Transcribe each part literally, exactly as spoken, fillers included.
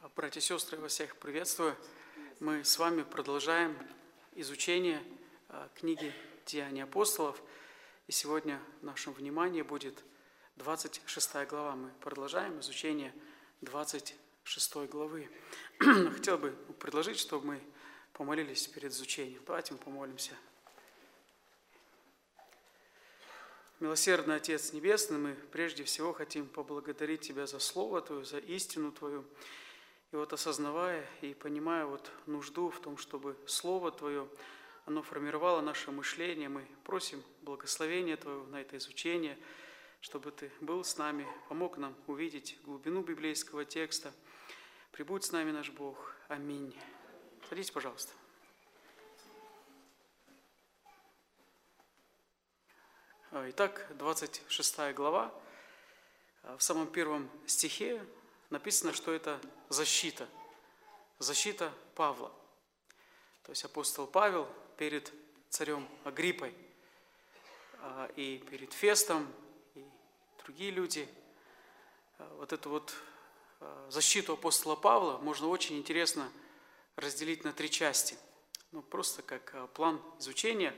Братья и сестры, вас всех приветствую. Мы с вами продолжаем изучение книги «Деяния апостолов». И сегодня в нашем внимании будет двадцать шестая глава. Мы продолжаем изучение двадцать шестой главы. Хотел бы предложить, чтобы мы помолились перед изучением. Давайте мы помолимся. Милосердный Отец Небесный, мы прежде всего хотим поблагодарить Тебя за Слово Твое, за истину Твою. И вот осознавая и понимая вот нужду в том, чтобы Слово Твое, оно формировало наше мышление, мы просим благословения Твоего на это изучение, чтобы Ты был с нами, помог нам увидеть глубину библейского текста. Прибудь с нами наш Бог. Аминь. Садитесь, пожалуйста. Итак, двадцать шестая глава. В самом первом стихе написано, что это защита. Защита Павла. То есть апостол Павел перед царем Агриппой и перед Фестом, и другие люди. Вот эту вот защиту апостола Павла можно очень интересно разделить на три части. Ну, просто как план изучения.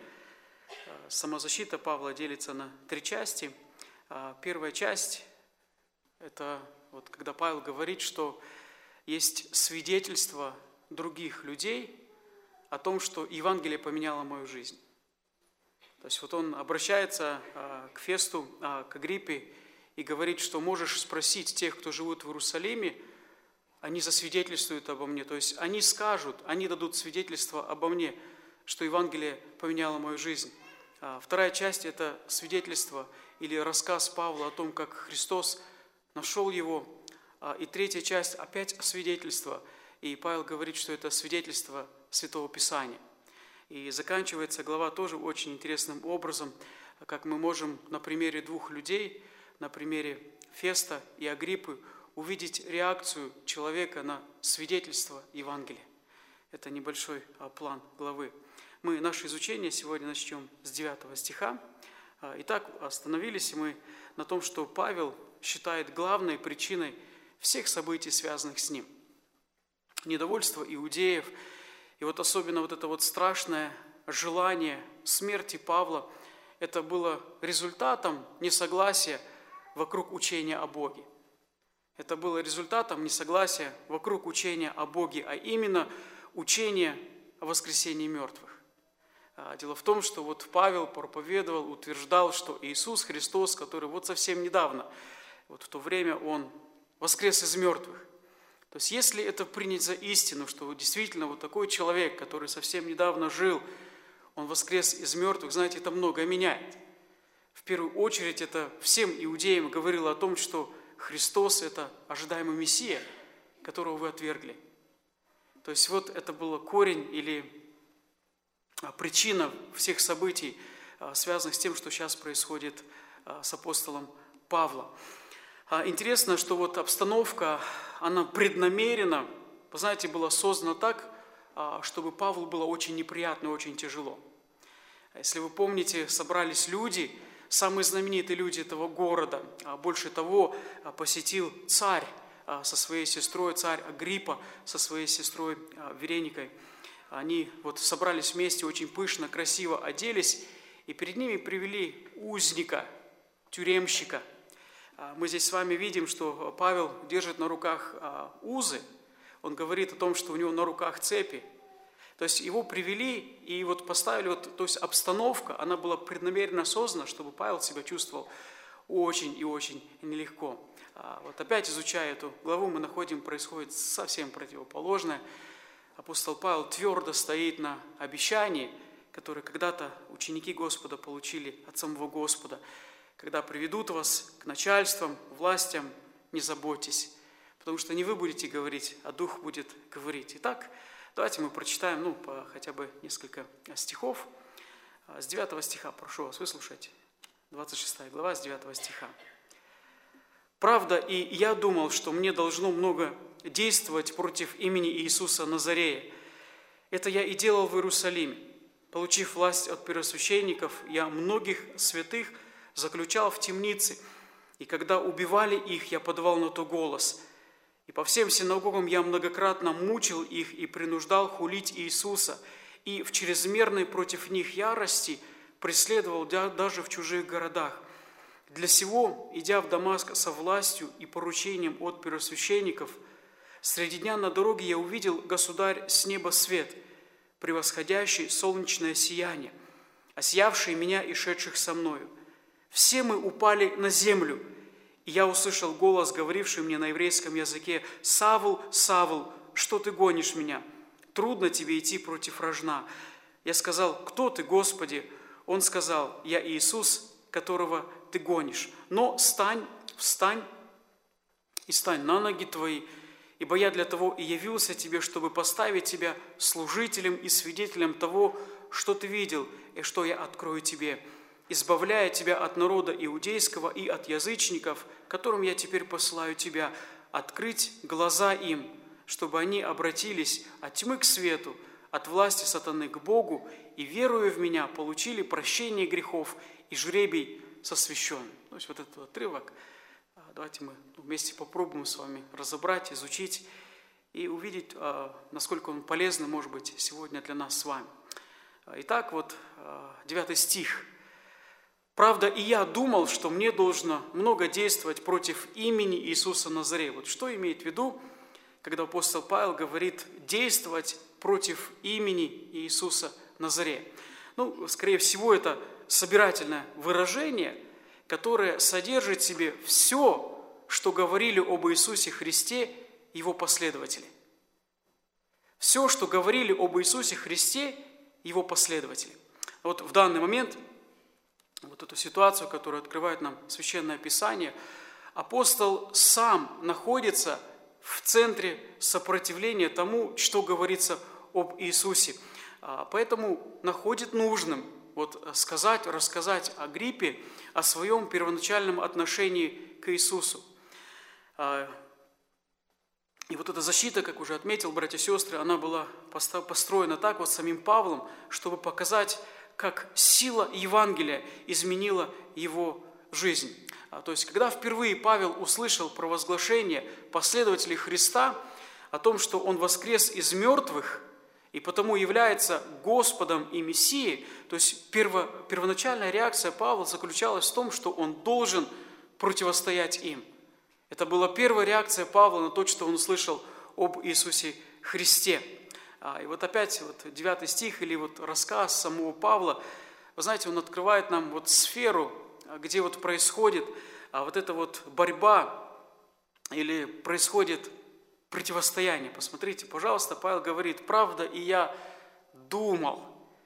Самозащита Павла делится на три части. Первая часть – это вот когда Павел говорит, что есть свидетельство других людей о том, что Евангелие поменяло мою жизнь. То есть вот он обращается к Фесту, к Агриппе и говорит, что можешь спросить тех, кто живут в Иерусалиме, они засвидетельствуют обо мне. То есть они скажут, они дадут свидетельство обо мне, что Евангелие поменяло мою жизнь. Вторая часть – это свидетельство или рассказ Павла о том, как Христос нашел его. И третья часть – опять свидетельство. И Павел говорит, что это свидетельство Святого Писания. И заканчивается глава тоже очень интересным образом, как мы можем на примере двух людей, на примере Феста и Агриппы, увидеть реакцию человека на свидетельство Евангелия. Это небольшой план главы. Мы наше изучение сегодня начнем с девятого стиха. Итак, остановились мы на том, что Павел считает главной причиной всех событий, связанных с ним. Недовольство иудеев, и вот особенно вот это вот страшное желание смерти Павла, это было результатом несогласия вокруг учения о Боге. Это было результатом несогласия вокруг учения о Боге, а именно учения о воскресении мертвых. Дело в том, что вот Павел проповедовал, утверждал, что Иисус Христос, который вот совсем недавно, вот в то время Он воскрес из мертвых. То есть если это принять за истину, что действительно вот такой человек, который совсем недавно жил, Он воскрес из мертвых, знаете, это многое меняет. В первую очередь это всем иудеям говорило о том, что Христос – это ожидаемый Мессия, которого вы отвергли. То есть вот это был корень или причина всех событий, связанных с тем, что сейчас происходит с апостолом Павлом. Интересно, что вот обстановка, она преднамеренно, вы знаете, была создана так, чтобы Павлу было очень неприятно и очень тяжело. Если вы помните, собрались люди, самые знаменитые люди этого города. Больше того, посетил царь со своей сестрой, царь Агриппа со своей сестрой Вереникой. Они вот собрались вместе, очень пышно, красиво оделись, и перед ними привели узника, тюремщика. Мы здесь с вами видим, что Павел держит на руках узы. Он говорит о том, что у него на руках цепи. То есть его привели и вот поставили, вот, то есть обстановка, она была преднамеренно создана, чтобы Павел себя чувствовал очень и очень нелегко. Вот опять изучая эту главу, мы находим, происходит совсем противоположное. Апостол Павел твердо стоит на обещании, которое когда-то ученики Господа получили от самого Господа. Когда приведут вас к начальствам, властям, не заботьтесь, потому что не вы будете говорить, а Дух будет говорить. Итак, давайте мы прочитаем ну, по хотя бы несколько стихов. С девятого стиха, прошу вас, выслушайте. двадцать шестая глава, с девятого стиха. «Правда, и я думал, что мне должно много действовать против имени Иисуса Назарея. Это я и делал в Иерусалиме. Получив власть от первосвященников, я многих святых заключал в темнице, и когда убивали их, я подавал на то голос. И по всем синагогам я многократно мучил их и принуждал хулить Иисуса, и в чрезмерной против них ярости преследовал даже в чужих городах. Для сего, идя в Дамаск со властью и поручением от первосвященников, среди дня на дороге я увидел, государь, с неба свет, превосходящий солнечное сияние, осиявший меня и шедших со мною. Все мы упали на землю, и я услышал голос, говоривший мне на еврейском языке: «Савл, Савл, что ты гонишь меня? Трудно тебе идти против рожна». Я сказал: «Кто ты, Господи?» Он сказал: «Я Иисус, которого ты гонишь. Но стань, встань и стань на ноги твои, ибо я для того и явился тебе, чтобы поставить тебя служителем и свидетелем того, что ты видел, и что я открою тебе, избавляя тебя от народа иудейского и от язычников, которым я теперь посылаю тебя, открыть глаза им, чтобы они обратились от тьмы к свету, от власти сатаны к Богу, и, веруя в меня, получили прощение грехов и жребий сосвящен». То есть вот этот отрывок, давайте мы вместе попробуем с вами разобрать, изучить и увидеть, насколько он полезный, может быть, сегодня для нас с вами. Итак, вот девятый стих. «Правда, и я думал, что мне должно много действовать против имени Иисуса Назарея». Вот что имеет в виду, когда апостол Павел говорит действовать против имени Иисуса Назарея? Ну, скорее всего, это собирательное выражение, которое содержит в себе все, что говорили об Иисусе Христе Его последователи. Все, что говорили об Иисусе Христе Его последователи. Вот в данный момент, вот эту ситуацию, которую открывает нам Священное Писание, апостол сам находится в центре сопротивления тому, что говорится об Иисусе. Поэтому находит нужным вот сказать, рассказать Агриппе о своем первоначальном отношении к Иисусу. И вот эта защита, как уже отметил, братья и сестры, она была построена так вот самим Павлом, чтобы показать, как сила Евангелия изменила его жизнь. То есть, когда впервые Павел услышал провозглашение последователей Христа о том, что Он воскрес из мертвых и потому является Господом и Мессией, то есть перво, первоначальная реакция Павла заключалась в том, что он должен противостоять им. Это была первая реакция Павла на то, что он услышал об Иисусе Христе. И вот опять вот девятый стих или вот рассказ самого Павла, вы знаете, он открывает нам вот сферу, где вот происходит вот эта вот борьба или происходит противостояние. Посмотрите, пожалуйста, Павел говорит: «Правда, и я думал».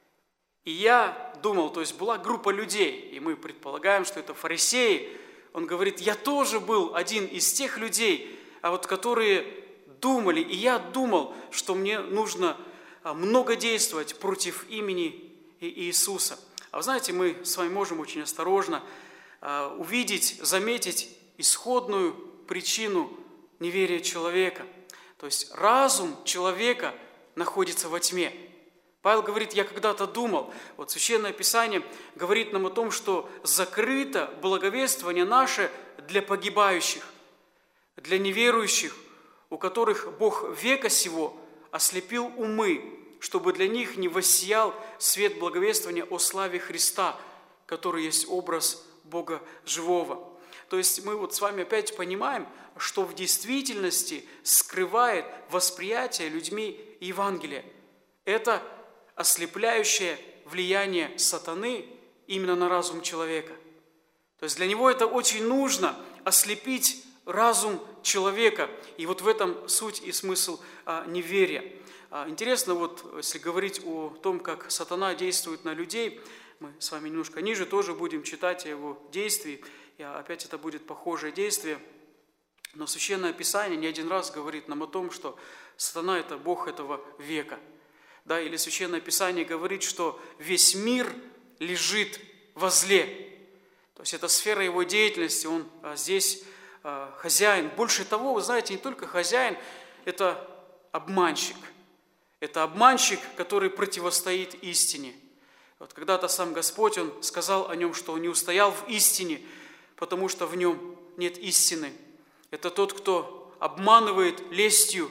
И я думал, то есть была группа людей, и мы предполагаем, что это фарисеи. Он говорит: «Я тоже был один из тех людей, а вот которые думали, и я думал, что мне нужно много действовать против имени Иисуса». А вы знаете, мы с вами можем очень осторожно увидеть, заметить исходную причину неверия человека. То есть разум человека находится во тьме. Павел говорит: «Я когда-то думал». Вот Священное Писание говорит нам о том, что закрыто благовествование наше для погибающих, для неверующих, у которых Бог века сего ослепил умы, чтобы для них не воссиял свет благовествования о славе Христа, который есть образ Бога живого. То есть мы вот с вами опять понимаем, что в действительности скрывает восприятие людьми Евангелия. Это ослепляющее влияние сатаны именно на разум человека. То есть для него это очень нужно ослепить разум человека. И вот в этом суть и смысл а, неверия. А, интересно, вот если говорить о том, как сатана действует на людей, мы с вами немножко ниже тоже будем читать о его действии. И опять это будет похожее действие. Но Священное Писание не один раз говорит нам о том, что сатана – это бог этого века. Да, или Священное Писание говорит, что весь мир лежит во зле. То есть это сфера его деятельности, он а, здесь а, хозяин. Больше того, вы знаете, не только хозяин, это обманщик. Это обманщик, который противостоит истине. Вот когда-то сам Господь, Он сказал о нем, что Он не устоял в истине, потому что в нем нет истины. Это тот, кто обманывает лестью,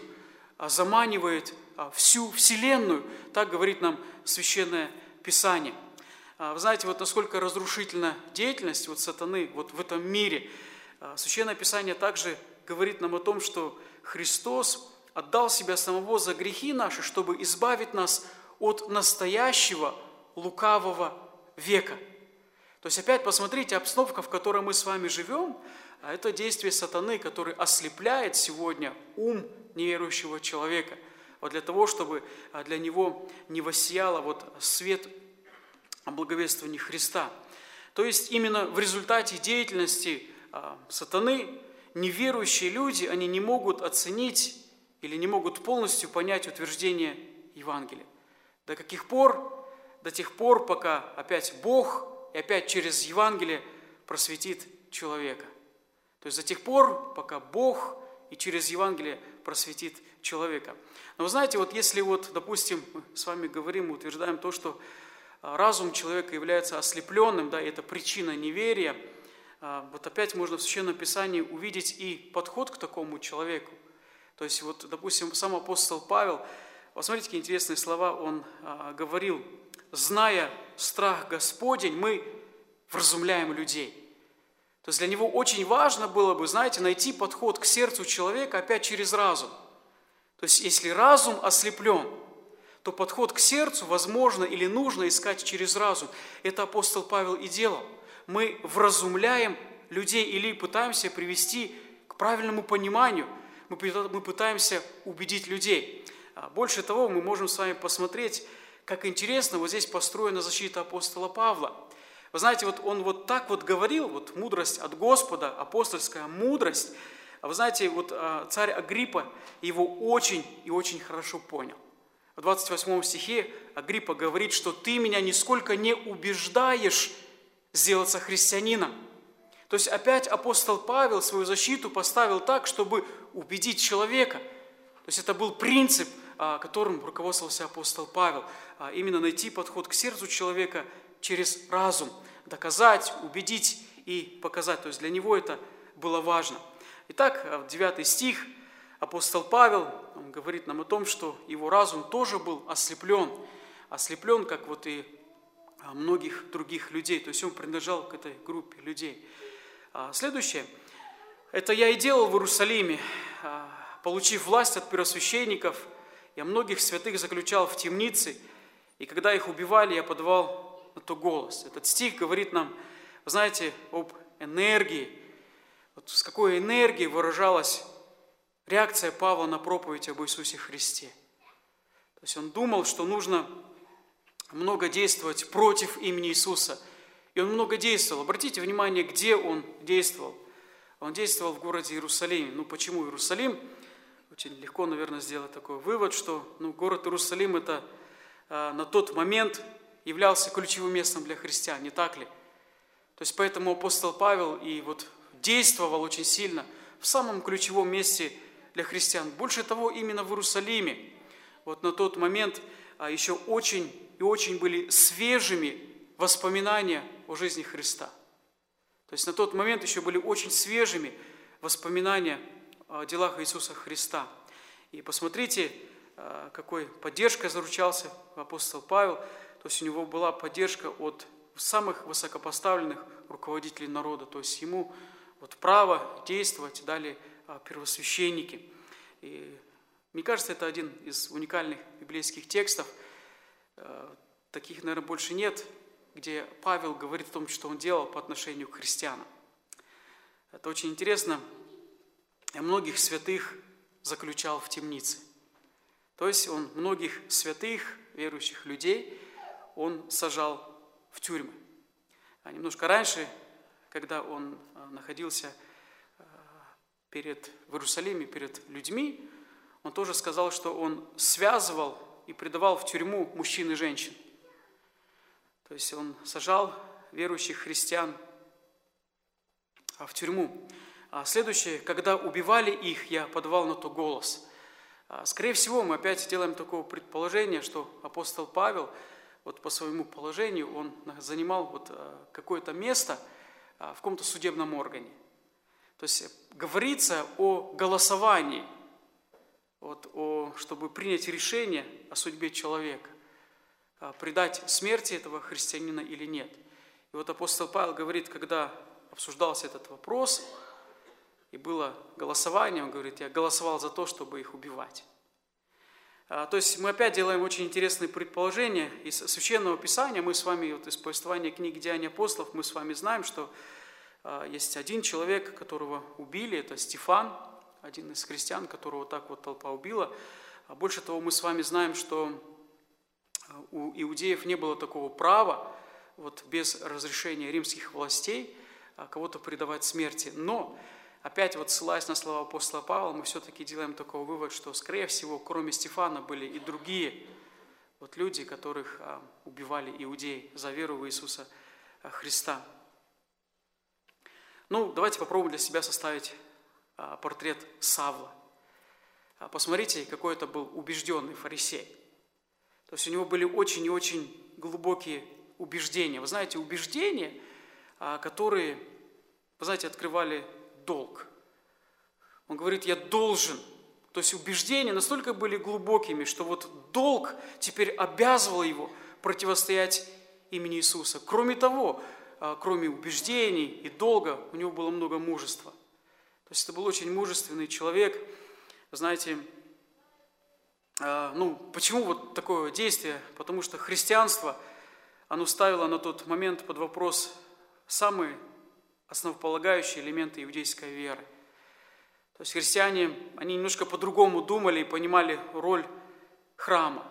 заманивает всю вселенную. Так говорит нам Священное Писание. Вы знаете, вот насколько разрушительна деятельность вот сатаны вот в этом мире. Священное Писание также говорит нам о том, что Христос отдал себя самого за грехи наши, чтобы избавить нас от настоящего лукавого века. То есть опять посмотрите, обстановка, в которой мы с вами живем, это действие сатаны, который ослепляет сегодня ум неверующего человека, вот для того, чтобы для него не воссиял вот свет о благовествовании Христа. То есть именно в результате деятельности сатаны неверующие люди, они не могут оценить или не могут полностью понять утверждение Евангелия. До каких пор? До тех пор, пока опять Бог и опять через Евангелие просветит человека. То есть до тех пор, пока Бог и через Евангелие просветит человека. Но вы знаете, вот если вот, допустим, мы с вами говорим, утверждаем то, что разум человека является ослепленным, да, и это причина неверия, вот опять можно в Священном Писании увидеть и подход к такому человеку. То есть вот, допустим, сам апостол Павел, посмотрите, какие интересные слова он а, говорил. «Зная страх Господень, мы вразумляем людей». То есть для него очень важно было бы, знаете, найти подход к сердцу человека опять через разум. То есть если разум ослеплен, то подход к сердцу возможно или нужно искать через разум. Это апостол Павел и делал. Мы вразумляем людей или пытаемся привести к правильному пониманию. Мы пытаемся убедить людей. Больше того, мы можем с вами посмотреть, как интересно вот здесь построена защита апостола Павла. Вы знаете, вот он вот так вот говорил, вот мудрость от Господа, апостольская мудрость. Вы знаете, вот царь Агриппа его очень и очень хорошо понял. В двадцать восьмом стихе Агриппа говорит, что ты меня нисколько не убеждаешь сделаться христианином. То есть опять апостол Павел свою защиту поставил так, чтобы убедить человека. То есть это был принцип, которым руководствовался апостол Павел. Именно найти подход к сердцу человека через разум. Доказать, убедить и показать. То есть для него это было важно. Итак, девятый стих. Апостол Павел, он говорит нам о том, что его разум тоже был ослеплен. Ослеплен, как вот и многих других людей. То есть он принадлежал к этой группе людей. Следующее. Это я и делал в Иерусалиме, получив власть от первосвященников. Я многих святых заключал в темнице, и когда их убивали, я подавал на то голос. Этот стих говорит нам, вы знаете, об энергии. Вот с какой энергией выражалась реакция Павла на проповедь об Иисусе Христе. То есть он думал, что нужно много действовать против имени Иисуса. И он много действовал. Обратите внимание, где он действовал. Он действовал в городе Иерусалиме. Ну, почему Иерусалим? Очень легко, наверное, сделать такой вывод, что ну, город Иерусалим это э, на тот момент являлся ключевым местом для христиан, не так ли? То есть поэтому апостол Павел и вот действовал очень сильно в самом ключевом месте для христиан. Больше того, именно в Иерусалиме. Вот на тот момент а, еще очень и очень были свежими воспоминания о жизни Христа. То есть на тот момент еще были очень свежими воспоминания о делах Иисуса Христа. И посмотрите, какой поддержкой заручался апостол Павел. То есть у него была поддержка от самых высокопоставленных руководителей народа. То есть ему вот право действовать дали первосвященники. И мне кажется, это один из уникальных библейских текстов. Таких, наверное, больше нет, где Павел говорит о том, что он делал по отношению к христианам. Это очень интересно. Многих святых заключал в темнице. То есть он многих святых, верующих людей, он сажал в тюрьмы. А немножко раньше, когда он находился перед, в Иерусалиме перед людьми, он тоже сказал, что он связывал и предавал в тюрьму мужчин и женщин. То есть он сажал верующих христиан в тюрьму. А следующее, когда убивали их, я подавал на то голос. Скорее всего, мы опять делаем такое предположение, что апостол Павел, вот по своему положению, он занимал вот какое-то место в каком-то судебном органе. То есть говорится о голосовании, вот, о, чтобы принять решение о судьбе человека, предать смерти этого христианина или нет. И вот апостол Павел говорит, когда обсуждался этот вопрос, и было голосование, он говорит, я голосовал за то, чтобы их убивать. То есть мы опять делаем очень интересные предположения из Священного Писания. Мы с вами, вот из повествования книги «Деяния апостолов», мы с вами знаем, что есть один человек, которого убили, это Стефан, один из христиан, которого так вот толпа убила. А больше того, мы с вами знаем, что у иудеев не было такого права, вот без разрешения римских властей, кого-то предавать смерти. Но опять вот ссылаясь на слова апостола Павла, мы все-таки делаем такой вывод, что, скорее всего, кроме Стефана были и другие вот люди, которых убивали иудеи за веру в Иисуса Христа. Ну, давайте попробуем для себя составить портрет Савла. Посмотрите, какой это был убежденный фарисей. То есть у него были очень и очень глубокие убеждения. Вы знаете, убеждения, которые, вы знаете, открывали долг. Он говорит, я должен. То есть убеждения настолько были глубокими, что вот долг теперь обязывал его противостоять имени Иисуса. Кроме того, кроме убеждений и долга, у него было много мужества. То есть это был очень мужественный человек. Вы знаете, ну, почему вот такое действие? Потому что христианство, оно ставило на тот момент под вопрос самые основополагающие элементы иудейской веры. То есть христиане, они немножко по-другому думали и понимали роль храма,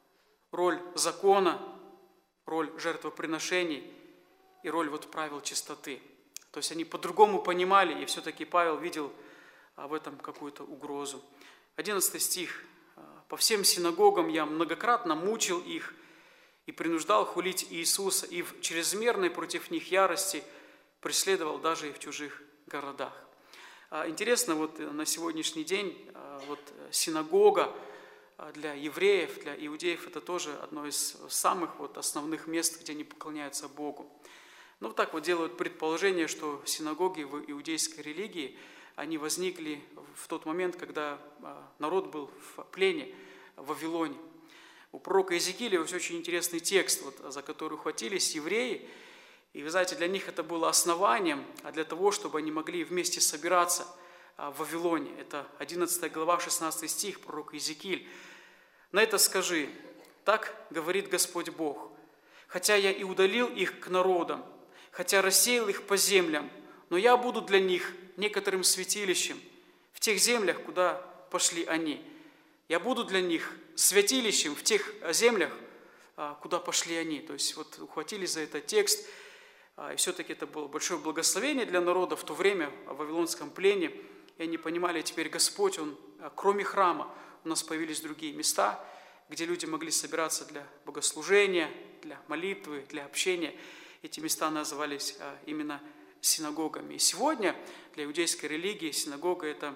роль закона, роль жертвоприношений и роль вот правил чистоты. То есть они по-другому понимали, и все-таки Павел видел в этом какую-то угрозу. Одиннадцатый стих. «По всем синагогам я многократно мучил их и принуждал хулить Иисуса, и в чрезмерной против них ярости преследовал даже и в чужих городах». Интересно, вот на сегодняшний день вот синагога для евреев, для иудеев, это тоже одно из самых вот основных мест, где они поклоняются Богу. Ну, так вот делают предположение, что синагоги в иудейской религии, они возникли в тот момент, когда народ был в плене в Вавилоне. У пророка Иезекииля есть очень интересный текст, вот, за который ухватились евреи. И вы знаете, для них это было основанием, а для того, чтобы они могли вместе собираться в Вавилоне. Это одиннадцатая глава, шестнадцатый стих, пророк Иезекииль. «На это скажи, так говорит Господь Бог, хотя я и удалил их к народам, хотя рассеял их по землям, но я буду для них некоторым святилищем в тех землях, куда пошли они. Я буду для них святилищем в тех землях, куда пошли они». То есть вот ухватились за этот текст, и все-таки это было большое благословение для народа в то время в вавилонском плене. И они понимали, теперь Господь, Он, кроме храма, у нас появились другие места, где люди могли собираться для богослужения, для молитвы, для общения. Эти места назывались именно синагогами. И сегодня для иудейской религии синагога это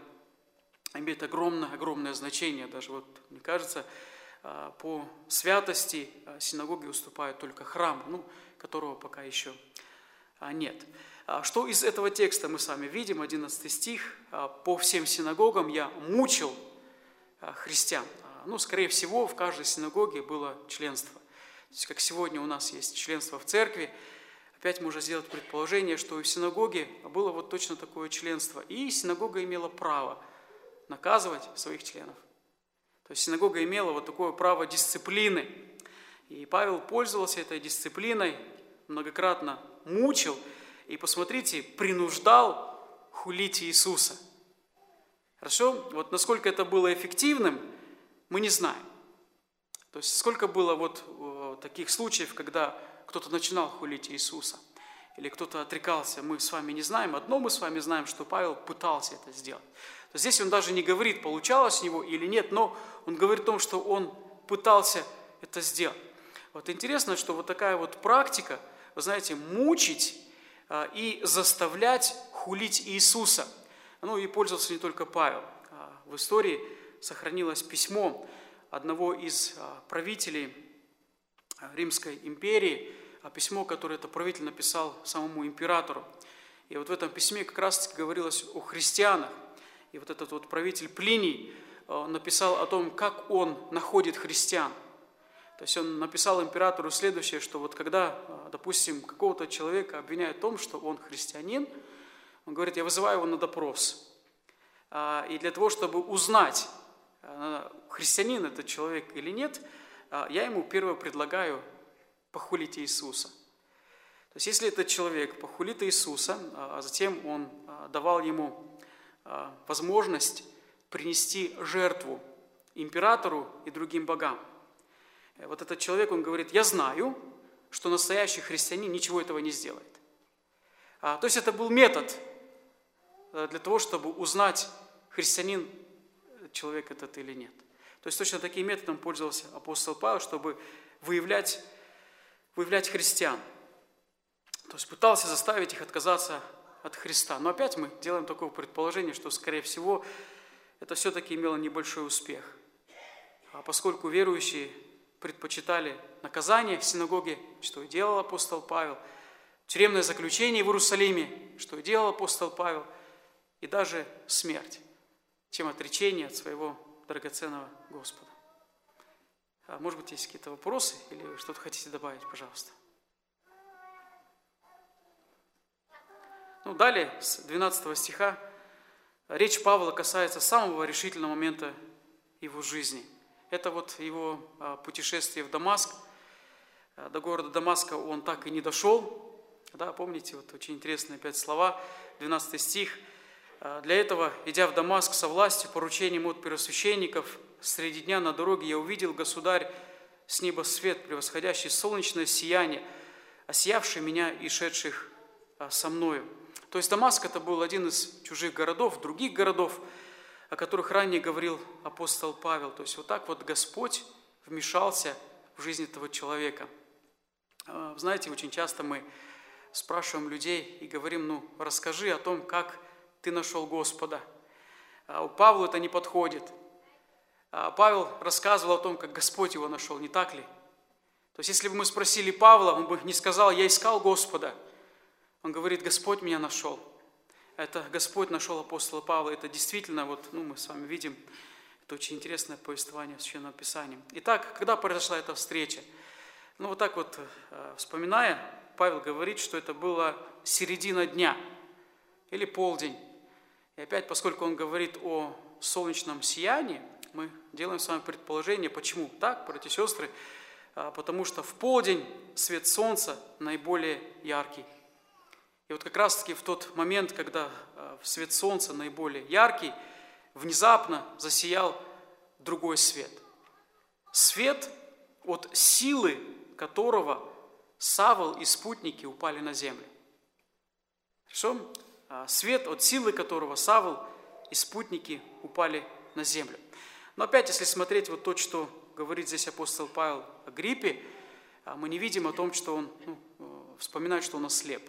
имеет огромное, огромное значение. Даже вот, мне кажется, по святости синагоги уступают только храму, ну, которого пока еще нет. Что из этого текста мы с вами видим? одиннадцатый стих. «По всем синагогам я мучил христиан». Ну, скорее всего, в каждой синагоге было членство. То есть, как сегодня у нас есть членство в церкви, опять можно сделать предположение, что и в синагоге было вот точно такое членство. И синагога имела право наказывать своих членов. То есть синагога имела вот такое право дисциплины. И Павел пользовался этой дисциплиной, многократно мучил и, посмотрите, принуждал хулить Иисуса. Хорошо? Вот насколько это было эффективным, мы не знаем. То есть сколько было вот таких случаев, когда кто-то начинал хулить Иисуса или кто-то отрекался, мы с вами не знаем. Одно мы с вами знаем, что Павел пытался это сделать. То есть здесь он даже не говорит, получалось у него или нет, но он говорит о том, что он пытался это сделать. Вот интересно, что вот такая вот практика, вы знаете, мучить и заставлять хулить Иисуса. Ну и пользовался не только Павел. В истории сохранилось письмо одного из правителей Римской империи, письмо, которое этот правитель написал самому императору. И вот в этом письме как раз-таки говорилось о христианах. И вот этот вот правитель Плиний написал о том, как он находит христиан. То есть он написал императору следующее, что вот когда, допустим, какого-то человека обвиняют в том, что он христианин, он говорит, я вызываю его на допрос. И для того, чтобы узнать, христианин этот человек или нет, я ему первое предлагаю похулить Иисуса. То есть если этот человек похулит Иисуса, а затем он давал ему возможность принести жертву императору и другим богам. Вот этот человек, он говорит, я знаю, что настоящий христианин ничего этого не сделает. То есть это был метод для того, чтобы узнать, христианин человек этот или нет. То есть точно таким методом пользовался апостол Павел, чтобы выявлять, выявлять христиан. То есть пытался заставить их отказаться от Христа. Но опять мы делаем такое предположение, что, скорее всего, это все-таки имело небольшой успех. А поскольку верующие предпочитали наказание в синагоге, что и делал апостол Павел, тюремное заключение в Иерусалиме, что и делал апостол Павел, и даже смерть, чем отречение от своего драгоценного Господа. А может быть, есть какие-то вопросы или что-то хотите добавить, пожалуйста? Ну, далее, с двенадцатого стиха, речь Павла касается самого решительного момента его жизни. Это вот его путешествие в Дамаск. До города Дамаска он так и не дошел. Да, помните, вот очень интересные опять слова, двенадцатый стих. «Для этого, идя в Дамаск со властью, поручением от первосвященников, среди дня на дороге я увидел, государь, с неба свет, превосходящий солнечное сияние, осиявший меня и шедших со мною». То есть Дамаск – это был один из чужих городов, других городов, о которых ранее говорил апостол Павел. То есть вот так вот Господь вмешался в жизнь этого человека. Знаете, очень часто мы спрашиваем людей и говорим, ну, расскажи о том, как ты нашел Господа. А у Павла это не подходит. А Павел рассказывал о том, как Господь его нашел, не так ли? То есть если бы мы спросили Павла, он бы не сказал, я искал Господа. Он говорит, Господь меня нашел. Это Господь нашел апостола Павла. Это действительно, вот, ну, мы с вами видим, это очень интересное повествование в Священном Писании. Итак, когда произошла эта встреча? Ну, вот так вот, вспоминая, Павел говорит, что это была середина дня или полдень. И опять, поскольку он говорит о солнечном сиянии, мы делаем с вами предположение, почему так, братья и сестры, потому что в полдень свет солнца наиболее яркий. И вот как раз-таки в тот момент, когда свет солнца наиболее яркий, внезапно засиял другой свет. Свет, от силы которого Савл и спутники упали на землю. Хорошо? Свет, от силы которого Савл и спутники упали на землю. Но опять, если смотреть вот то, что говорит здесь апостол Павел о Агриппе, мы не видим о том, что он ну, вспоминает, что он ослеп.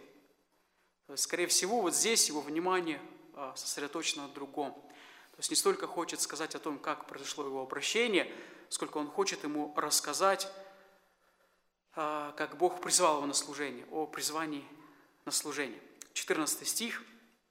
Скорее всего, вот здесь его внимание сосредоточено на другом. То есть не столько хочет сказать о том, как произошло его обращение, сколько он хочет ему рассказать, как Бог призвал его на служение, о призвании на служение. четырнадцатый стих.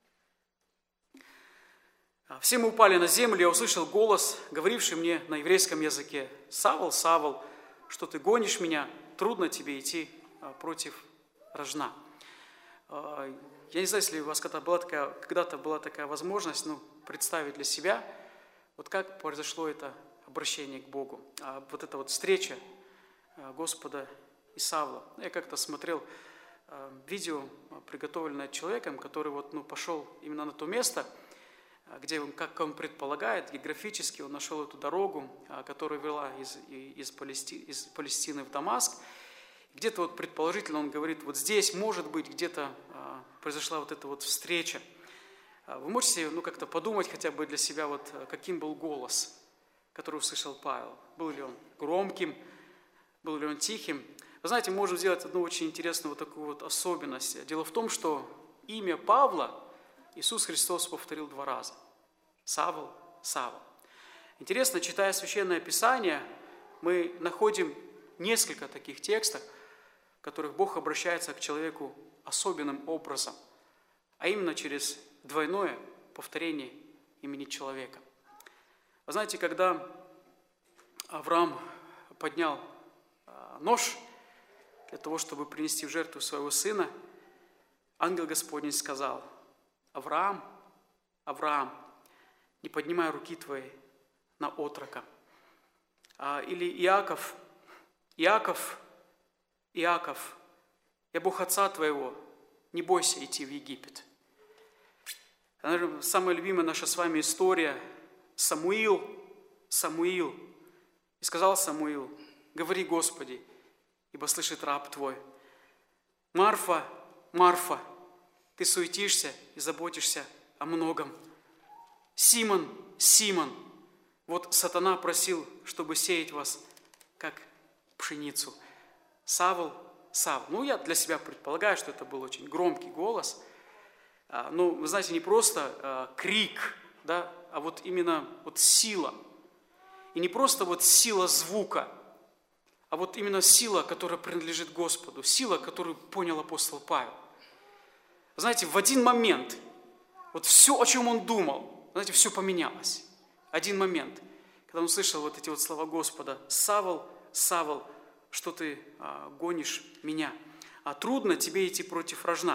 «Все мы упали на землю, я услышал голос, говоривший мне на еврейском языке, «Савл, Савл, что ты гонишь меня? Трудно тебе идти против рожна». Я не знаю, если у вас когда-то была такая, когда-то была такая возможность ну, представить для себя, вот как произошло это обращение к Богу, вот эта вот встреча Господа и Савла. Я как-то смотрел видео, приготовленное человеком, который вот, ну, пошел именно на то место, где, он, как он предполагает, географически он нашел эту дорогу, которая вела из, из, Палести, из Палестины в Дамаск. Где-то вот предположительно он говорит, вот здесь, может быть, где-то а, произошла вот эта вот встреча. А вы можете ну, как-то подумать хотя бы для себя, вот, каким был голос, который услышал Павел? Был ли он громким, был ли он тихим? Вы знаете, мы можем сделать одну очень интересную вот такую вот особенность. Дело в том, что имя Павла Иисус Христос повторил два раза. Савл, Савл. Интересно, читая Священное Писание, мы находим несколько таких текстов, в которых Бог обращается к человеку особенным образом. а именно через двойное повторение имени человека. Вы знаете, когда Авраам поднял нож для того, чтобы принести в жертву своего сына, ангел Господень сказал: «Авраам, Авраам, не поднимай руки твои на отрока». Или Иаков, Иаков, Иаков, я Бог отца твоего, не бойся идти в Египет. Наверное, самая любимая наша с вами история. Самуил, Самуил. И сказал Самуил: говори, Господи, ибо слышит раб твой. Марфа, Марфа, ты суетишься и заботишься о многом. Симон, Симон, вот сатана просил, чтобы сеять вас, как пшеницу. Савл, Савл. Ну, я для себя предполагаю, что это был очень громкий голос. Ну, вы знаете, не просто крик, да, а вот именно вот сила. И не просто вот сила звука, а вот именно сила, которая принадлежит Господу, сила, которую понял апостол Павел. Знаете, в один момент, вот все, о чем он думал, знаете, все поменялось. Один момент, когда он слышал вот эти вот слова Господа: «Савл, Савл, что ты а, гонишь меня? А трудно тебе идти против рожна».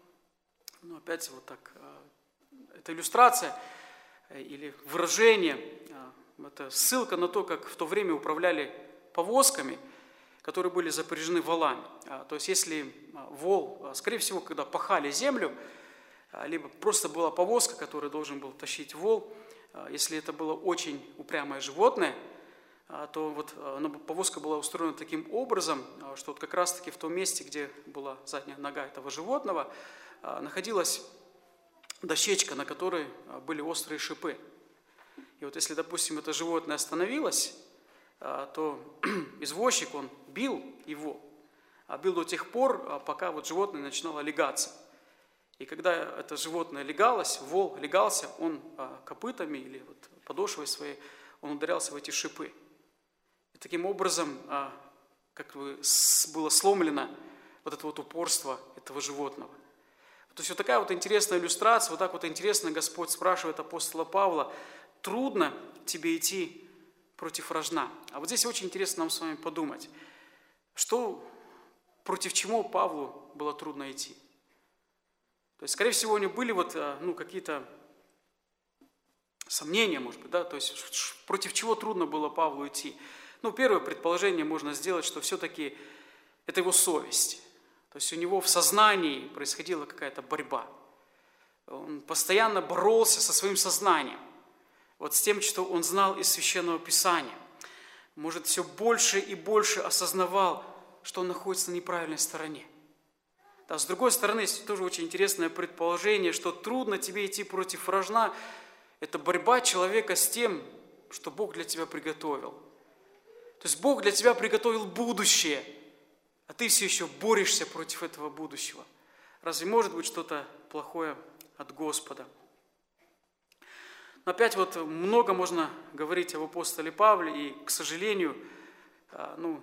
Ну, опять вот так, а, это иллюстрация или выражение, а, это ссылка на то, как в то время управляли повозками, которые были запряжены волами. А, то есть, если вол, скорее всего, когда пахали землю, а, либо просто была повозка, которую должен был тащить вол, а, если это было очень упрямое животное, а, то вот а, повозка была устроена таким образом, а, что вот как раз-таки в том месте, где была задняя нога этого животного, а, находилась дощечка, на которой а, были острые шипы. И вот если, допустим, это животное остановилось, а, то извозчик, он бил его, а бил до тех пор, а, пока вот животное начинало легаться. И когда это животное легалось, вол легался, он а, копытами или вот подошвой своей, он ударялся в эти шипы. И таким образом, а, как бы было сломлено вот это вот упорство этого животного. То есть вот такая вот интересная иллюстрация, вот так вот интересно Господь спрашивает апостола Павла: трудно тебе идти против рожна. А вот здесь очень интересно нам с вами подумать, что, против чего Павлу было трудно идти. То есть, скорее всего, у него были вот, ну, какие-то сомнения, может быть, да, то есть против чего трудно было Павлу идти. Ну, первое предположение можно сделать, что все-таки это его совесть. То есть у него в сознании происходила какая-то борьба. Он постоянно боролся со своим сознанием, вот с тем, что он знал из Священного Писания. Может, все больше и больше осознавал, что он находится на неправильной стороне. Да, с другой стороны, есть тоже очень интересное предположение, что трудно тебе идти против рожна. Это борьба человека с тем, что Бог для тебя приготовил. То есть Бог для тебя приготовил будущее, а ты все еще борешься против этого будущего. Разве может быть что-то плохое от Господа? Но опять вот много можно говорить об апостоле Павле, и, к сожалению, ну,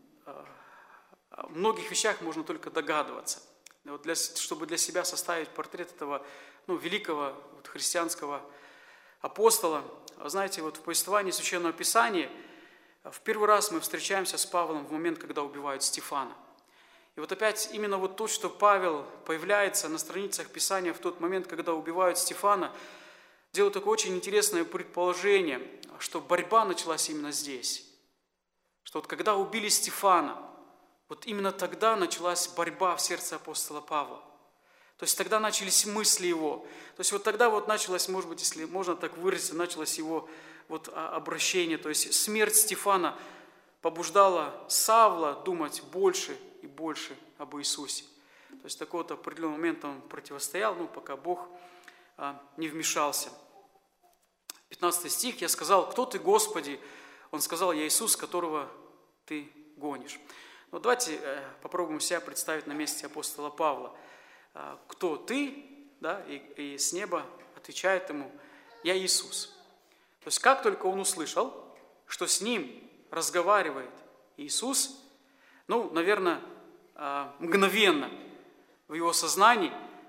о многих вещах можно только догадываться. Вот для, чтобы для себя составить портрет этого, ну, великого вот, христианского апостола. Знаете, вот в повествовании Священного Писания в первый раз мы встречаемся с Павлом в момент, когда убивают Стефана. И вот опять именно вот то, что Павел появляется на страницах Писания в тот момент, когда убивают Стефана, делает такое очень интересное предположение, что борьба началась именно здесь. Что вот когда убили Стефана, вот именно тогда началась борьба в сердце апостола Павла. То есть тогда начались мысли его. То есть вот тогда вот началось, может быть, если можно так выразиться, началось его вот обращение. То есть смерть Стефана побуждала Савла думать больше и больше об Иисусе. То есть такой вот определенный момент он противостоял, ну, пока Бог а, не вмешался. пятнадцатый стих: «Я сказал: кто ты, Господи?» Он сказал: я Иисус, которого ты гонишь. Ну, давайте э, попробуем себя представить на месте апостола Павла. Э, кто ты? Да, и, и с неба отвечает ему: я Иисус. То есть как только он услышал, что с ним разговаривает Иисус, ну, наверное, э, мгновенно в его сознании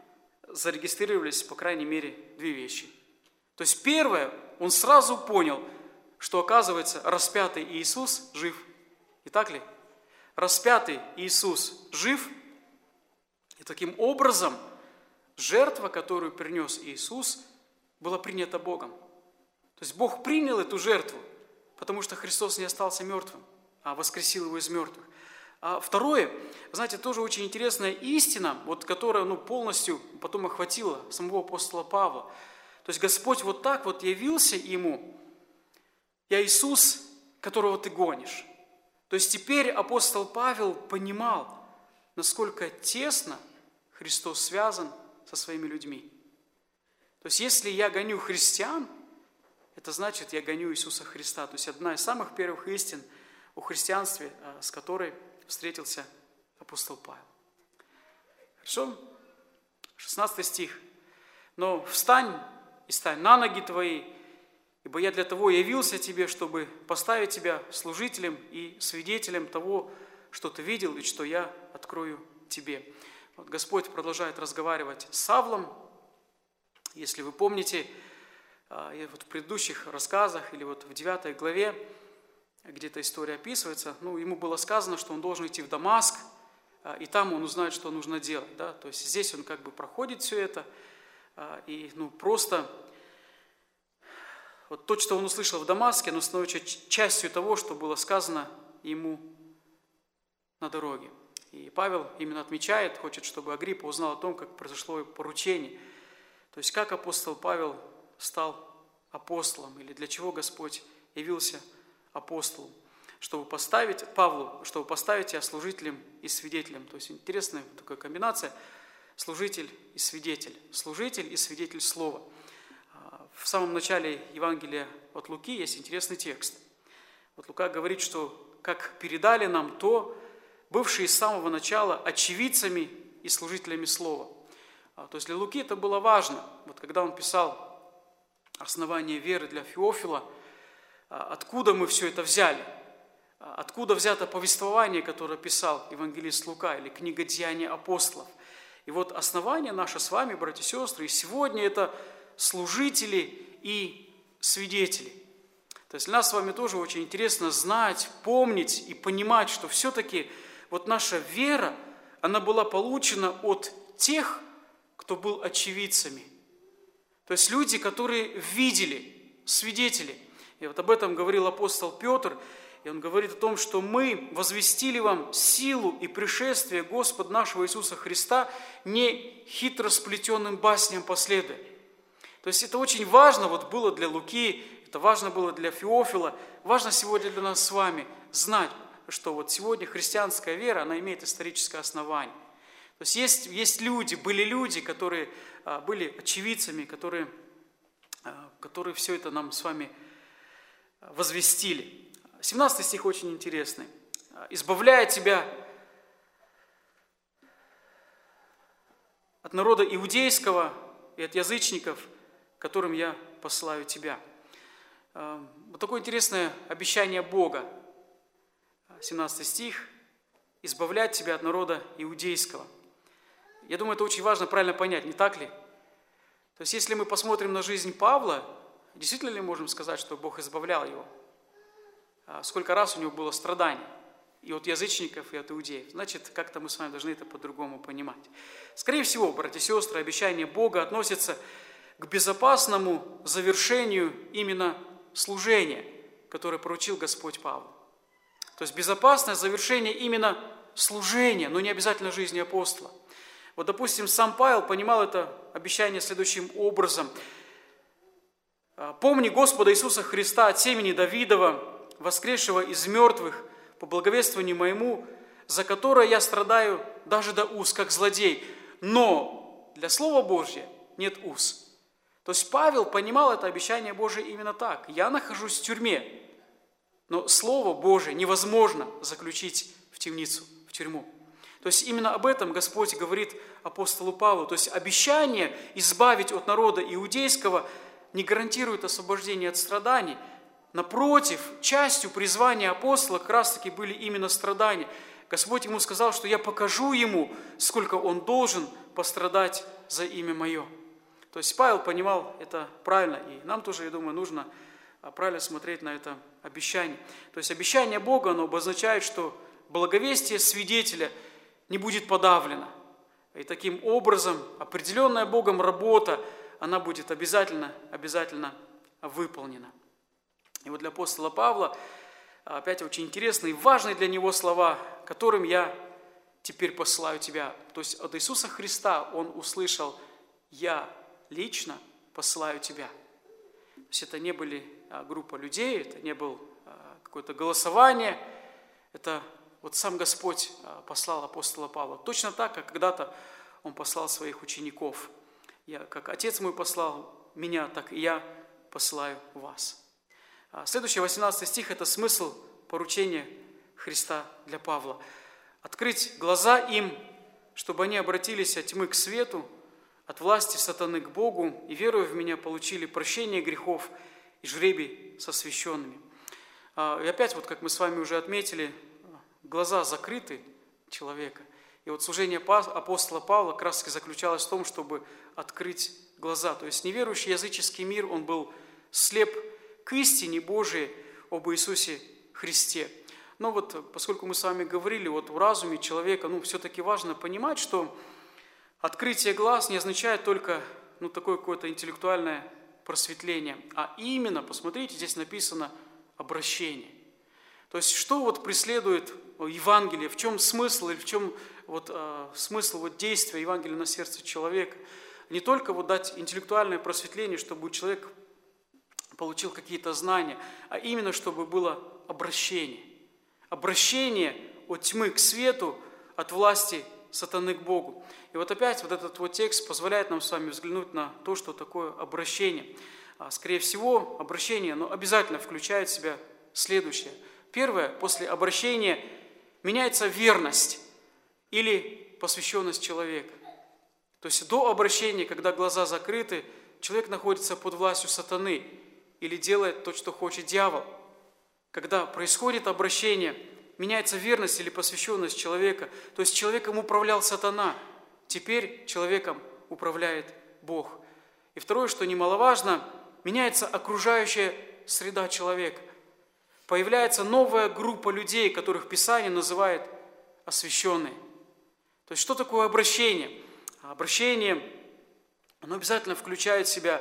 зарегистрировались, по крайней мере, две вещи. То есть первое, он сразу понял, что, оказывается, распятый Иисус жив. Не так ли? Распятый Иисус жив, и таким образом жертва, которую принес Иисус, была принята Богом. То есть Бог принял эту жертву, потому что Христос не остался мертвым, а воскресил его из мертвых. А второе, знаете, тоже очень интересная истина, вот, которая ну, полностью потом охватила самого апостола Павла. То есть Господь вот так вот явился ему: «Я Иисус, которого ты гонишь». То есть теперь апостол Павел понимал, насколько тесно Христос связан со своими людьми. То есть если я гоню христиан, это значит, я гоню Иисуса Христа. То есть одна из самых первых истин о христианстве, с которой встретился апостол Павел. Хорошо? шестнадцатый стих. «Но встань и стань на ноги твои, ибо я для того явился тебе, чтобы поставить тебя служителем и свидетелем того, что ты видел и что я открою тебе». Вот Господь продолжает разговаривать с Савлом. Если вы помните, вот в предыдущих рассказах или вот в девятой главе, где-то история описывается, ну, ему было сказано, что он должен идти в Дамаск, и там он узнает, что нужно делать. Да? То есть здесь он как бы проходит все это, и ну, просто вот то, что он услышал в Дамаске, оно становится частью того, что было сказано ему на дороге. И Павел именно отмечает, хочет, чтобы Агриппа узнал о том, как произошло поручение. То есть как апостол Павел стал апостолом, или для чего Господь явился апостолом, чтобы поставить Павлу, чтобы поставить тебя служителем и свидетелем. То есть интересная такая комбинация: служитель и свидетель, служитель и свидетель слова. В самом начале Евангелия от Луки есть интересный текст. Вот Лука говорит, что как передали нам то, бывшие с самого начала очевидцами и служителями слова. То есть для Луки это было важно. Вот когда он писал основание веры для Феофила, откуда мы все это взяли? Откуда взято повествование, которое писал евангелист Лука, или книга «Деяния апостолов»? И вот основание наше с вами, братья и сестры, и сегодня это служители и свидетели. То есть для нас с вами тоже очень интересно знать, помнить и понимать, что все-таки вот наша вера, она была получена от тех, кто был очевидцами. То есть люди, которые видели, свидетели. И вот об этом говорил апостол Петр, и он говорит о том, что мы возвестили вам силу и пришествие Господа нашего Иисуса Христа не хитросплетенным басням последуя. То есть это очень важно вот было для Луки, это важно было для Феофила, важно сегодня для нас с вами знать, что вот сегодня христианская вера, она имеет историческое основание. То есть есть, есть люди, были люди, которые а, были очевидцами, которые, а, которые все это нам с вами возвестили. семнадцатый стих очень интересный. «Избавляя тебя от народа иудейского и от язычников, которым я посылаю тебя». Вот такое интересное обещание Бога. семнадцатый стих. «Избавлять тебя от народа иудейского». Я думаю, это очень важно правильно понять, не так ли? То есть, если мы посмотрим на жизнь Павла, действительно ли можем сказать, что Бог избавлял его? Сколько раз у него было страданий и от язычников, и от иудеев? Значит, как-то мы с вами должны это по-другому понимать. Скорее всего, братья и сестры, обещание Бога относится к безопасному завершению именно служения, которое поручил Господь Павлу. То есть безопасное завершение именно служения, но не обязательно жизни апостола. Вот, допустим, сам Павел понимал это обещание следующим образом. «Помни Господа Иисуса Христа от семени Давидова, воскресшего из мертвых, по благовествованию моему, за которое я страдаю даже до уз, как злодей. Но для Слова Божьего нет уз». То есть Павел понимал это обещание Божие именно так. Я нахожусь в тюрьме, но Слово Божие невозможно заключить в темницу, в тюрьму. То есть именно об этом Господь говорит апостолу Павлу. То есть обещание избавить от народа иудейского не гарантирует освобождение от страданий. Напротив, частью призвания апостола как раз-таки были именно страдания. Господь ему сказал, что я покажу ему, сколько он должен пострадать за имя Мое. То есть Павел понимал это правильно, и нам тоже, я думаю, нужно правильно смотреть на это обещание. То есть обещание Бога, оно обозначает, что благовестие свидетеля не будет подавлено. И таким образом определенная Богом работа, она будет обязательно, обязательно выполнена. И вот для апостола Павла опять очень интересные и важные для него слова, которым я теперь посылаю тебя. То есть от Иисуса Христа он услышал: «Я лично посылаю тебя». То есть это не были группа людей, это не было какое-то голосование, это вот сам Господь послал апостола Павла. Точно так, как когда-то он послал своих учеников. Я, как Отец мой послал меня, так и я посылаю вас. Следующий, восемнадцатый стих, это смысл поручения Христа для Павла. Открыть глаза им, чтобы они обратились от тьмы к свету, от власти сатаны к Богу, и, веруя в Меня, получили прощение грехов и жребий со священными. И опять, вот как мы с вами уже отметили, глаза закрыты человека. И вот служение апостола Павла как раз заключалось в том, чтобы открыть глаза. То есть неверующий языческий мир, он был слеп к истине Божией об Иисусе Христе. Но вот поскольку мы с вами говорили, вот в разуме человека, ну, все-таки важно понимать, что открытие глаз не означает только, ну, такое какое-то интеллектуальное просветление, а именно, посмотрите, здесь написано обращение. То есть, что вот преследует Евангелие, в чем смысл или в чем вот, э, смысл вот действия Евангелия на сердце человека? Не только вот дать интеллектуальное просветление, чтобы человек получил какие-то знания, а именно, чтобы было обращение. Обращение от тьмы к свету, от власти сатаны к Богу. И вот опять вот этот вот текст позволяет нам с вами взглянуть на то, что такое обращение. Скорее всего, обращение, но обязательно включает в себя следующее. Первое, после обращения меняется верность или посвященность человека. То есть до обращения, когда глаза закрыты, человек находится под властью сатаны или делает то, что хочет дьявол. Когда происходит обращение, меняется верность или посвященность человека, то есть человеком управлял сатана, теперь человеком управляет Бог. И второе, что немаловажно, меняется окружающая среда человека. Появляется новая группа людей, которых Писание называет освященные. То есть что такое обращение? Обращение, оно обязательно включает в себя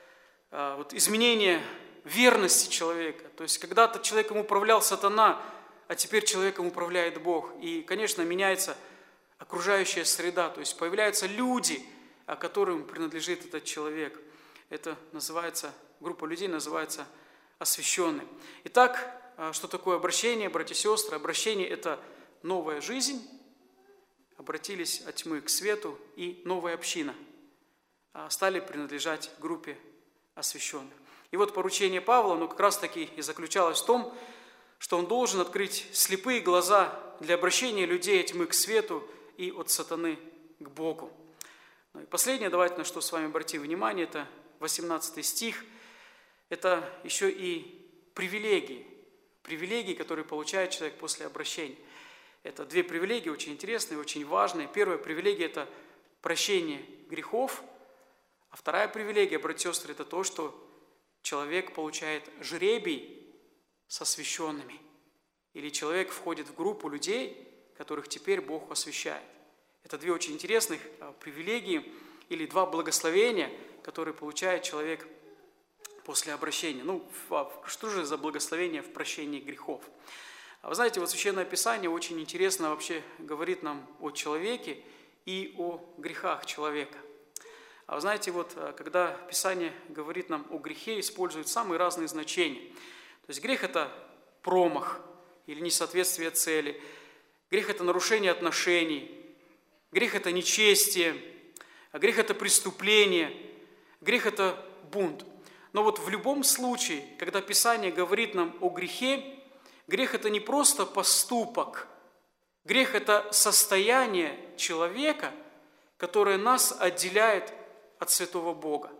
а, вот, изменение верности человека. То есть когда-то человеком управлял сатана, а теперь человеком управляет Бог. И, конечно, меняется окружающая среда, то есть появляются люди, которым принадлежит этот человек. Это называется, группа людей называется освященные. Итак, что такое обращение, братья и сестры? Обращение – это новая жизнь, обратились от тьмы к свету, и новая община стали принадлежать группе освященных. И вот поручение Павла, оно как раз-таки и заключалось в том, что он должен открыть слепые глаза для обращения людей от тьмы к свету и от сатаны к Богу. Ну и последнее, давайте на что с вами обратим внимание, это восемнадцатый стих. Это еще и привилегии. Привилегии, которые получает человек после обращения. Это две привилегии, очень интересные, очень важные. Первая привилегия – это прощение грехов. А вторая привилегия, братья и сестры, это то, что человек получает жребий с освященными. Или человек входит в группу людей, которых теперь Бог освящает. Это две очень интересных привилегии или два благословения, которые получает человек после обращения. Ну, что же за благословение в прощении грехов? Вы знаете, вот Священное Писание очень интересно вообще говорит нам о человеке и о грехах человека. А вы знаете, вот когда Писание говорит нам о грехе, использует самые разные значения. То есть грех – это промах или несоответствие цели. Грех – это нарушение отношений. Грех – это нечестие. Грех – это преступление. Грех – это бунт. Но вот в любом случае, когда Писание говорит нам о грехе, грех – это не просто поступок. Грех – это состояние человека, которое нас отделяет от святого Бога.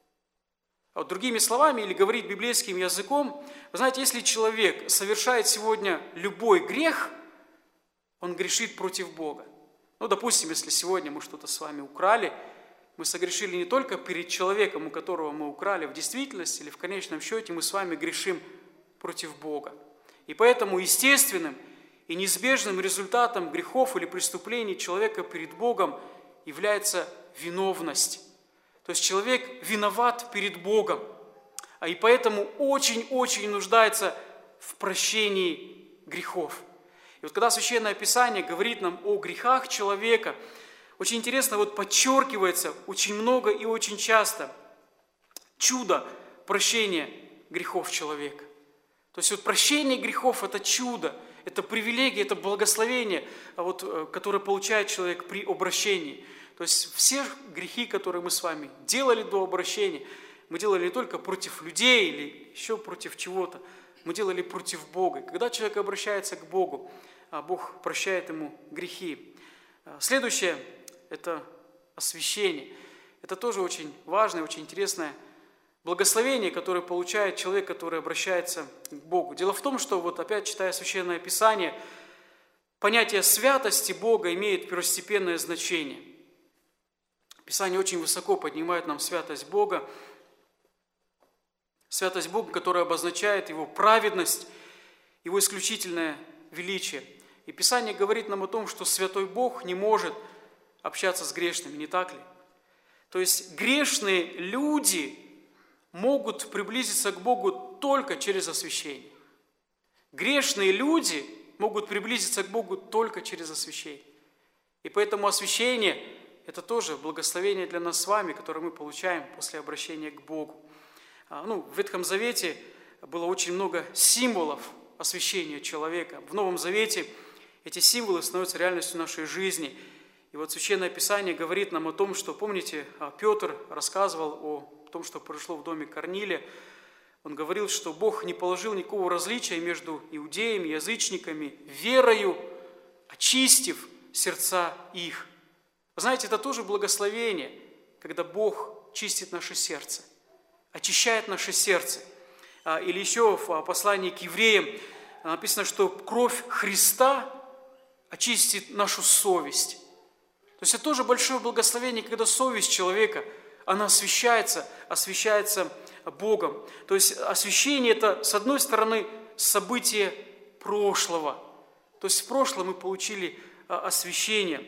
А вот другими словами, или говорить библейским языком, вы знаете, если человек совершает сегодня любой грех, он грешит против Бога. Ну, допустим, если сегодня мы что-то с вами украли, мы согрешили не только перед человеком, у которого мы украли, в действительности или в конечном счете мы с вами грешим против Бога. И поэтому естественным и неизбежным результатом грехов или преступлений человека перед Богом является виновность. То есть человек виноват перед Богом, а и поэтому очень-очень нуждается в прощении грехов. И вот когда Священное Писание говорит нам о грехах человека, очень интересно, вот подчеркивается очень много и очень часто чудо прощения грехов человека. То есть вот прощение грехов – это чудо, это привилегия, это благословение, вот, которое получает человек при обращении. То есть все грехи, которые мы с вами делали до обращения, мы делали не только против людей или еще против чего-то, мы делали против Бога. И когда человек обращается к Богу, Бог прощает ему грехи. Следующее – это освящение. Это тоже очень важное, очень интересное благословение, которое получает человек, который обращается к Богу. Дело в том, что, вот опять читая Священное Писание, понятие святости Бога имеет первостепенное значение. Писание очень высоко поднимает нам святость Бога, святость Бога, которая обозначает Его праведность, Его исключительное величие. И Писание говорит нам о том, что святой Бог не может общаться с грешными, не так ли? То есть грешные люди могут приблизиться к Богу только через освящение. Грешные люди могут приблизиться к Богу только через освящение. И поэтому освящение – это тоже благословение для нас с вами, которое мы получаем после обращения к Богу. Ну, в Ветхом Завете было очень много символов освящения человека. В Новом Завете эти символы становятся реальностью нашей жизни. И вот Священное Писание говорит нам о том, что, помните, Петр рассказывал о том, что произошло в доме Корнилия. Он говорил, что Бог не положил никакого различия между иудеями, язычниками, верою, очистив сердца их. Вы знаете, это тоже благословение, когда Бог чистит наше сердце, очищает наше сердце. Или еще в послании к евреям написано, что кровь Христа очистит нашу совесть. То есть это тоже большое благословение, когда совесть человека, она освящается, освящается Богом. То есть освящение – это, с одной стороны, событие прошлого. То есть в прошлом мы получили освящение.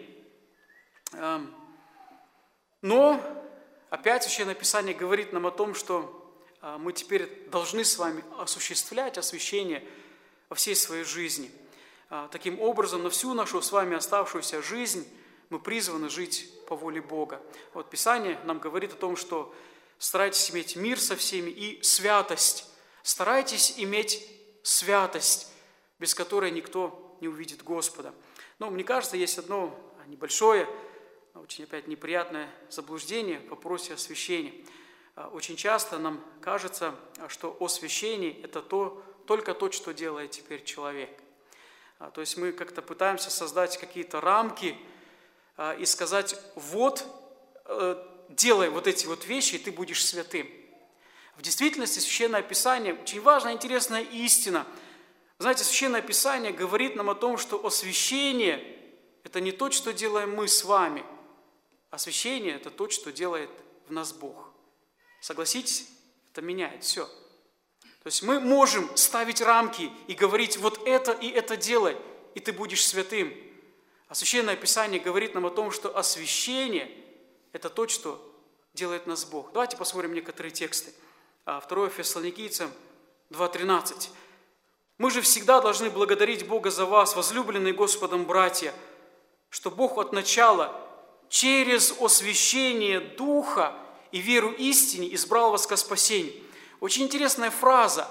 Но опять Священное Писание говорит нам о том, что мы теперь должны с вами осуществлять освящение во всей своей жизни. Таким образом, на всю нашу с вами оставшуюся жизнь мы призваны жить по воле Бога. Вот Писание нам говорит о том, что старайтесь иметь мир со всеми и святость. Старайтесь иметь святость, без которой никто не увидит Господа. Но мне кажется, есть одно небольшое, очень опять неприятное заблуждение в вопросе освящения. Очень часто нам кажется, что освящение – это то, только то, что делает теперь человек. То есть мы как-то пытаемся создать какие-то рамки и сказать, вот, делай вот эти вот вещи, и ты будешь святым. В действительности Священное Писание, очень важная, интересная истина. Знаете, Священное Писание говорит нам о том, что освящение – это не то, что делаем мы с вами. Освящение – это то, что делает в нас Бог. Согласитесь, это меняет все. То есть мы можем ставить рамки и говорить, вот это и это делай, и ты будешь святым. А Священное Писание говорит нам о том, что освящение – это то, что делает нас Бог. Давайте посмотрим некоторые тексты. второе Фессалоникийцам два тринадцать. «Мы же всегда должны благодарить Бога за вас, возлюбленные Господом братья, что Бог от начала через освящение Духа и веру истине избрал вас ко спасению». Очень интересная фраза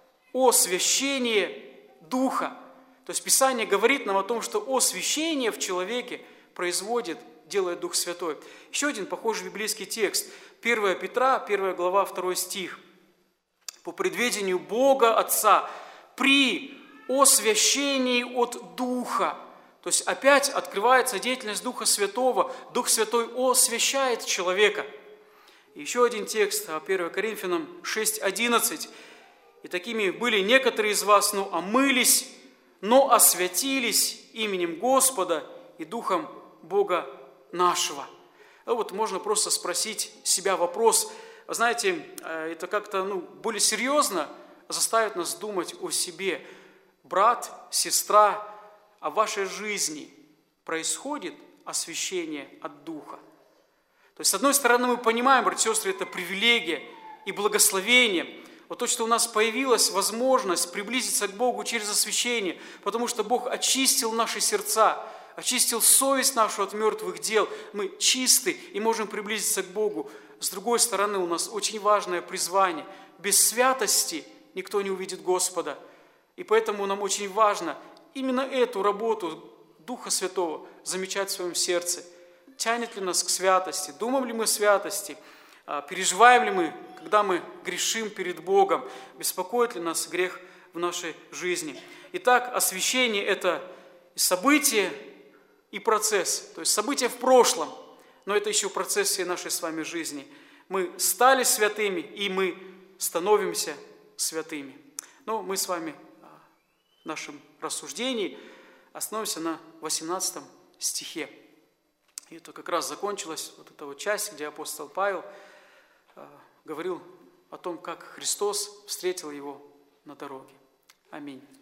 «освящение Духа». То есть Писание говорит нам о том, что освящение в человеке производит, делает Дух Святой. Еще один похожий библейский текст. первое Петра, первая глава, второй стих. «По предведению Бога Отца при освящении от Духа». То есть опять открывается деятельность Духа Святого. Дух Святой освящает человека. И еще один текст, первое Коринфянам шесть одиннадцать. «И такими были некоторые из вас, но омылись, но освятились именем Господа и Духом Бога нашего. Ну, вот можно просто спросить себя вопрос. Вы знаете, это как-то ну, более серьезно заставит нас думать о себе. Брат, сестра, а в вашей жизни происходит освящение от Духа. То есть, с одной стороны, мы понимаем, братья и сестры, это привилегия и благословение. Вот то, что у нас появилась возможность приблизиться к Богу через освящение, потому что Бог очистил наши сердца, очистил совесть нашу от мертвых дел. Мы чисты и можем приблизиться к Богу. С другой стороны, у нас очень важное призвание. Без святости никто не увидит Господа. И поэтому нам очень важно именно эту работу Духа Святого замечать в своем сердце. Тянет ли нас к святости? Думаем ли мы о святости? Переживаем ли мы, когда мы грешим перед Богом? Беспокоит ли нас грех в нашей жизни? Итак, освящение – это событие и процесс. То есть событие в прошлом, но это еще процесс всей нашей с вами жизни. Мы стали святыми, и мы становимся святыми. Но мы с вами в нашем рассуждении остановимся на восемнадцатом стихе. И это как раз закончилась вот эта вот часть, где апостол Павел говорил о том, как Христос встретил его на дороге. Аминь.